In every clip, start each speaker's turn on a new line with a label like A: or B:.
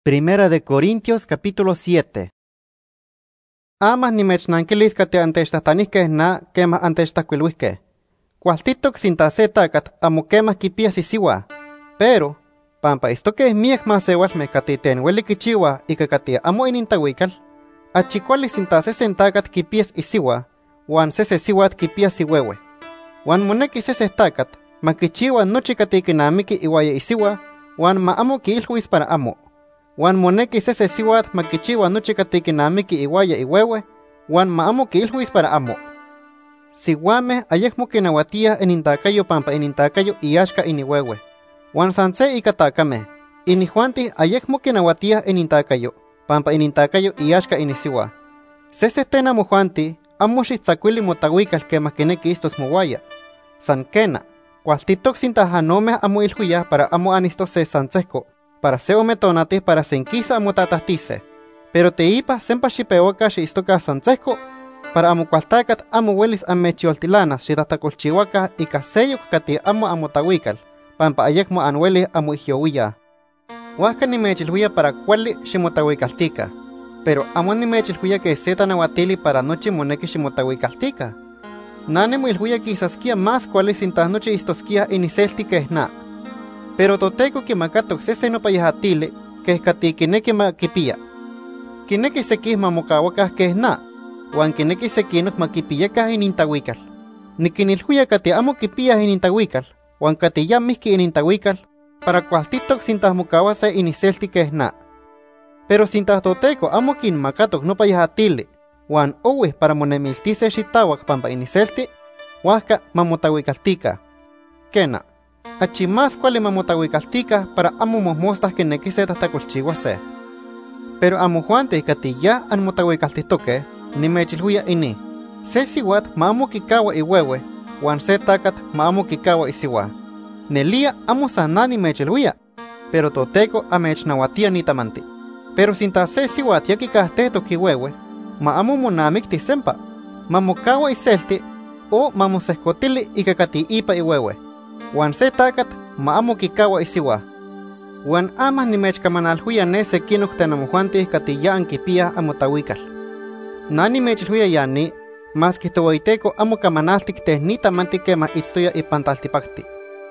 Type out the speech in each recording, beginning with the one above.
A: Primera de Corintios capítulo 7. Amas nimechnanquilis kati antechtahtaniskeh na kemah antechtakuiluiskeh. Kualtitok sintase takat amo kemah kipias isiwa. Pero, pampa istokeh miek masewalmeh kati tenweli kichiwah ika kati amo inintawikal, achikuali sintase sentakat kipias isiwa, wan sese siwat kipias iwewe. Wan moneki sese takat makichiwa nochi kati kinamiki iwaya isiwa, wan ma amo kiilhuis para amo. Wan moneki sese siwat makichiwa nochi kati kinamiki iwaya iwewe, wan ma amo kiilhuis para amo. Siwameh ayekmo kinawatiah inintakayo pampa inintakayo iaxka iniwewe. Wan sanse ika takameh, inijuantih ayekmo kinawatiah inintakayo, pampa inintakayo iaxka inisiwa. Sese tena mojuantih amo xihtzakuili motawikal kemah kineki istos mowaya. San kena, kualtitok sintahanomeh amo ilhuiyah para amo anistos se sansehko, para se ometonatih para senkisa amo tatahtiseh. Pero teipa sempa xipeuaka xiistoka sansehko, para amo kualtakat amo welis amechioltilanas xitahtakolchiwaka ika seyok kati amo amotawikal, pampa ayekmo anwelih amo ihyowiyah. Huahka nimechilhuia para kuali ximotawikaltika, pero amo nimechilhuia que se tanawatili para nochi moneki ximotawikaltika. Nani moilhuia quisaskia más kuali sintah nochi istoskia iniselti keh na. Pero Toteco kimakatok sese nopayahatili keh kati kineki makipia. Kineki sekih mamokawakah keh na, wan kineki sekinok makipiyakah inintawikal. Nikinilhuia kati amo kipiah inintawikal, wan kati yamihki inintawikal, para kualtitok sintah mokawase iniselti keh na. Pero sintah Toteco amo kinmakatok nopayahatili, wan owih para monemiltise xitawak pampa iniselti, huahka mamotawikaltika. Kena, achi más kuali mamotawikaltika para amo mohmostah kineki se tahtakolchiwase. Pero amojuantih kati ya anmotawikaltihtoke, nimechilhuia ini, se siwat ma amo kikawa iwewe, wan se takat ma amo kikawa isiwa. Nelia amo sana nimechilhuia, pero Toteco amechnawatia nitamanti. Pero sinta se siwat ya kikahtehtok iwewe, ma amo monamikti sempa, mamokawa iselti, o mamosehkotili ika kati ipa iwewe. Wan se takat ma amo kikawa isiwa. Wan amah nimechkamanalhuia ne sekinok tenamojuantih kati ya ankipiah amotawikal. Na nimechilhuia yani, mas kihtowaiteco amo kamanaltik teh nitamanti kemah itztoya ipan taltipakti.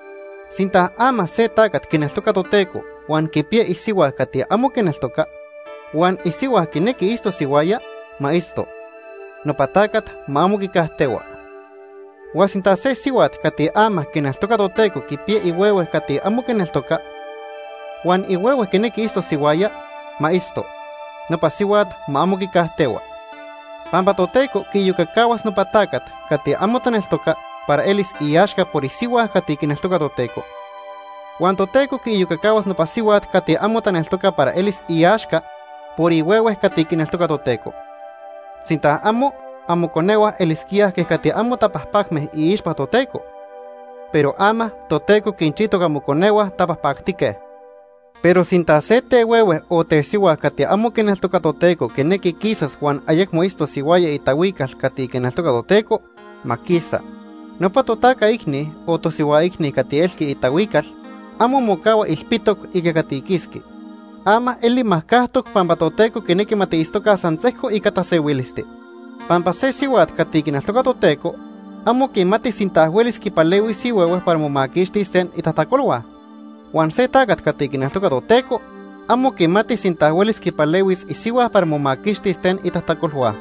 A: Sinta ama se takat kineltoka Toteco, wan kipia isiwa kati amo kineltoka, wan isiwa kineki isto siwaya, ma isto. Nopatakat ma amo kikahthewa. Wan sinta se siwat kati ama kineltoka Toteco kipia iwewe kati amo kineltoka, wan iwewe kineki isto siwaya, ma isto. Nopa siwat ma amo kikahthewa. Pampa Toteco kiyukakawas nopatakat kati amo taneltoka para elis iaxka por isiwa kati kineltoka Toteco. Wan Toteco kiyukakawas nopa siwat kati amo taneltoka para elis iaxka por iwewe kati kineltoka Toteco. Sinta amo konewa eliskiah keh kati amo tapahpakmeh iixpa Toteco. Pero ama Toteco kinchitok amo konewa tapahpaktikeh. Pero sinta se tewewe o tesiwa kati amo kineltoka Toteco kineki kisas wan ayekmo isto siwaya itawikal kati kineltoka Toteco, makisa. Nopa totaka ikni o tosiwa ikni kati elki itawikal, amo mokawa ilpitok ika kati kiski. Ama eli mahkahtok pampa Toteco kineki matiistoka sansehko ika tasewilisti. Pampa se siwat kati kineltoka Toteco, amo kimati sintahuelis kipalewi siwewe para momakixti sen itahtakolwa. Wan se takat kati kineltoka Toteco, amo kimati sintahuelis kipalewis isiwa para momakixti sen itahtakolwa.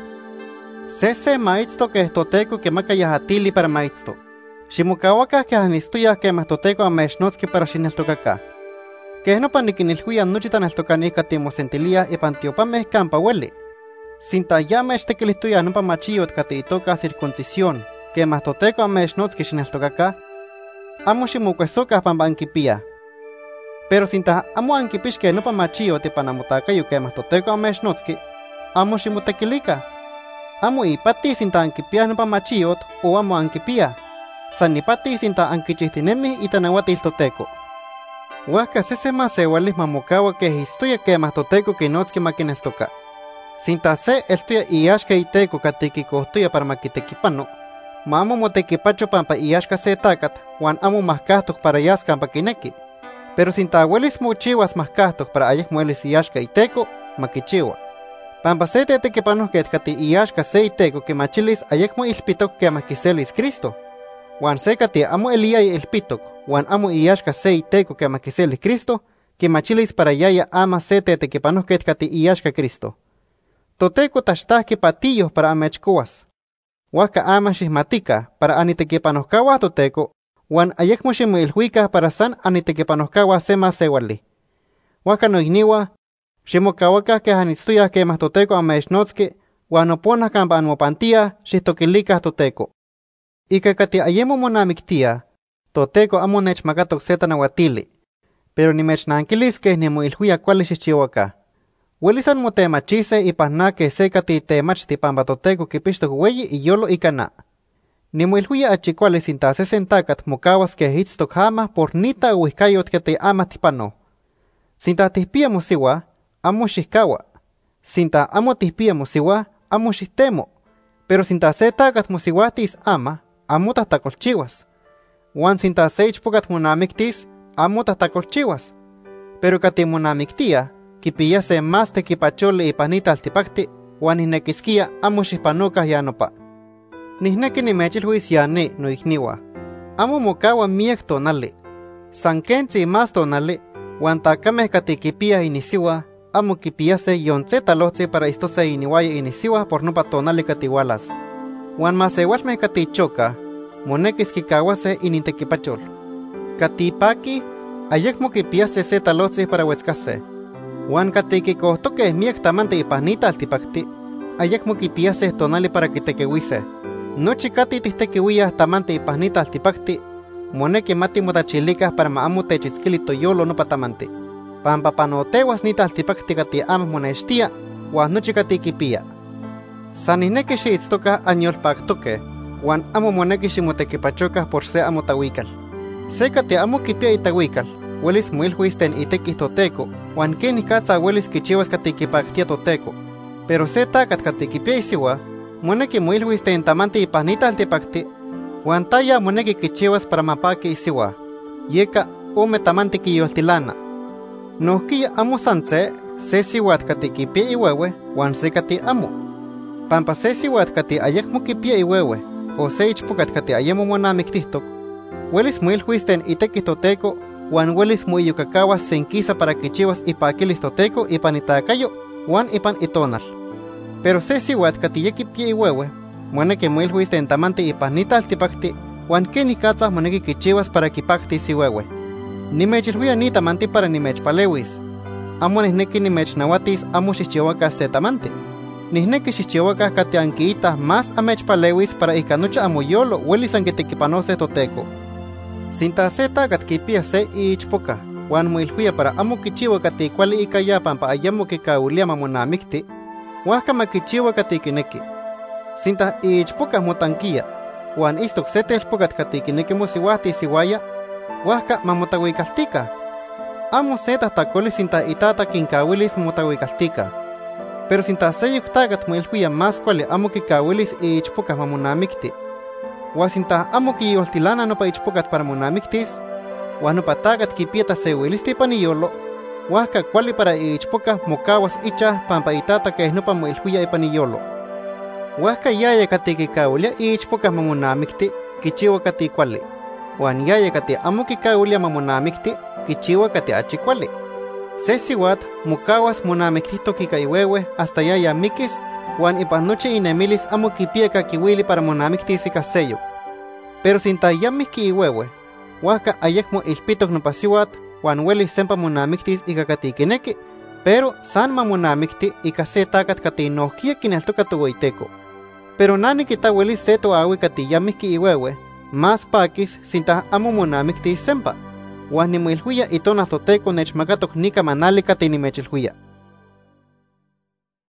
A: Se maitzto keh Toteco kimakayahatili para maitzto. Ximokawakah keh anistoyah kemah Toteco amechnotski para xineltokakah. Keh nopa nikinilhuia nochi taneltokanih kati mosentiliah ipan tiopameh kampa ueli. Sinta ya mechtekilihtoyah nopa machiyot kati itoka circuncisión, kemah Toteco amechnotski xineltokakah, amo ximokuesokah pampa ankipiah. Pero sinta amo ankipixkeh nopa machiyot ipan amotakayo kemah Toteco amechnotski, amo ximotekilikah. Amo ipati sinta ankipiah nopa machiyot o amo ankipiah, san ipati sinta ankichihtinemih itanawatil Toteco. Huahka sese masewalih mamokawa keh istoya kemah Toteco kinotski makineltoka. Sinta se eltoya iaxka iteco kati kikohtoya para makitekipano, ma amo motekipacho pampa iaxka se takat wan amo mahkahtok para yas kampa kineki. Pero sinta huelis mochiwas mahkahtok para ayek muelis iashka iteko, makichiwa. Pampa se tetekipanos ketkati iashka se iteko que machilis ayek mo ilpitok que makiselis Cristo. Wan se kati amo elia ilpitok, wan amo iashka se iteko que makiselis Cristo, que machilis para yaya ama se tetekipanos ketkati iashka Cristo. Toteko tashtahki patillos para amechkuas. Waka ama shihmatika para anitekipanoskawa toteko, wan ayek mo shimoilhuika para san anitekipanoskawa sema sewali. Waka noigniwa, shimokawaka que hanistuya que mas toteko amechnotski, wan opona kampa anmopantia shihtokilika toteko. Ika kati ayemo monamiktia, toteko amo nechmakatok seta nawatili, pero nimechnankilis nimoilhuya kuali shihchiwaka. Welisan motemachise ipahna que sekati temachti pampa toteko kipishtok weyi iyolo ikana. Nimoilhuya achikuali sinta sesentakat mokawas que hitztok hama por nita uihkayot que te ama tipano. Sinta tihpia mosiwa, amo shihkawa. Sinta amo tihpia mosiwa, amo shihtemo. Pero sinta se takat mosiwatis ama, amo tahtakolchiwas. Wan sinta se ichpokat monamiktis, amo tahtakolchiwas. Pero kati monamiktia, kipiyase más tekipachole ipanita altipakti, wan nihnekiskia amo shihpanokah yanopa. Nihneki nimechilhuis yani noihniwa. Amo mokawa miek tonali. Sankentzi más tonali, wan takameh kati kipia inisiwa, amo kipiyase yontse talotzi para istose iniwaya inisiwa por nopa tonali katiwalas. Wan masewalmeh kati choka, monekis kikawase inintekipachol. Kati paki, ayekmo kipiyase se talotzi para wetzkase. Wan kati kikohtoke miek tamante ipanita altipakti, ayekmo kipiyase tonali para kitekewise. Nochi kati tihtekiwiyah tamante ipanita altipakti, moneki mati motachilikas para maamo techitzkili toyolo nopa tamante. Pampa panotewas nita altipakti kati ama monextia, wan nochi kati kipiya. San nihneki xiitztokah anyolpaktoke, wan amo moneki ximotekipachokah por se amo tawikal. Se kati amo kipia itawikal, welis moilhuisten itekih toteko, wan kenih katsa welis kichiwas kati kipaktia toteko. Pero se takat kati kipia isiwa, moneki moilhuisten tamante ipanita altipakti, wan taya moneki kichiwas para mapaki isiwa. Yeka ome tamante kiyoltilana. Nohkiya amo santse, se siwat kati kipia iwewe, wan se kati amo. Pampa se siwat kati ayekmo kipia iwewe, o se ichpokat kati ayemo monamiktihtok, welis moilhuisten itekih toteko, wan welis moiyokakawas senkisa para kichiwas ipakilis toteko ipan itakayo, wan ipan itonal. Pero se siwat kati yekipia iwewe, moneki moilhuisten tamante ipanita altipakti, wan kenih katzah moneki kichiwas para kipaktis iwewe. Nimechilhuia ni tamanti para nimechpalewis. Amo nihneki nimechnawatis amo xihchiwakah se tamante. Nihneki xihchiwakah kati ankiitah más amechpalewis para ika nochi amoyolo welis ankitekipanose toteko. Sinta se takat kipia se iichpoka, wan moilhuia para amo kichiwa kati kuali ika ya pampa ayamo kikaulia mamonamikti, wahka makichiwa kati kineki. Sinta iichpoka motankia, wan istok se telpokat kati kineki mosiwahti siwaya, wahka mamotawikaltika. Amo se tahtakoli sinta itata kinkawilis motawikaltika. Pero sinta se yuktakat moilhuia más kuali amo kikawilis iichpoka mamonamikti. Wan sinta amo kiyoltilana nopa ichpokat para monamiktis, wan nopa takat kipieta sewilisti ipaniyolo, wahka kuali para iichpoka mokawas ichah pampa itata keh nopa moilhuia ipaniyolo. Wahka yaya kati kikaulia iichpoka mamonamikti, kichiwa kati kuali. Wan yaya kati amo kikaulia mamonamikti, kichiwa kati achi kuali. Se siwat mokawas monamiktihtok ika iwewe hasta yaya mikis, wan ipan nochi inemilis amo kipia kakiwili para monamiktis ika seyok. Pero sinta yamihki iwewe, wahka ayekmo ilpitok nopa siwat, wan welis sempa monamiktis ika kati kineki, pero san mamonamikti ika se takat kati nohkia kineltoka toweiteko. Pero nani kita welis se toawi kati yamihki iwewe, más pakis sinta amo monamiktis sempa. Wan nimoilhuia itonah toteko nechmakatok nika manali kati nimechilhuia.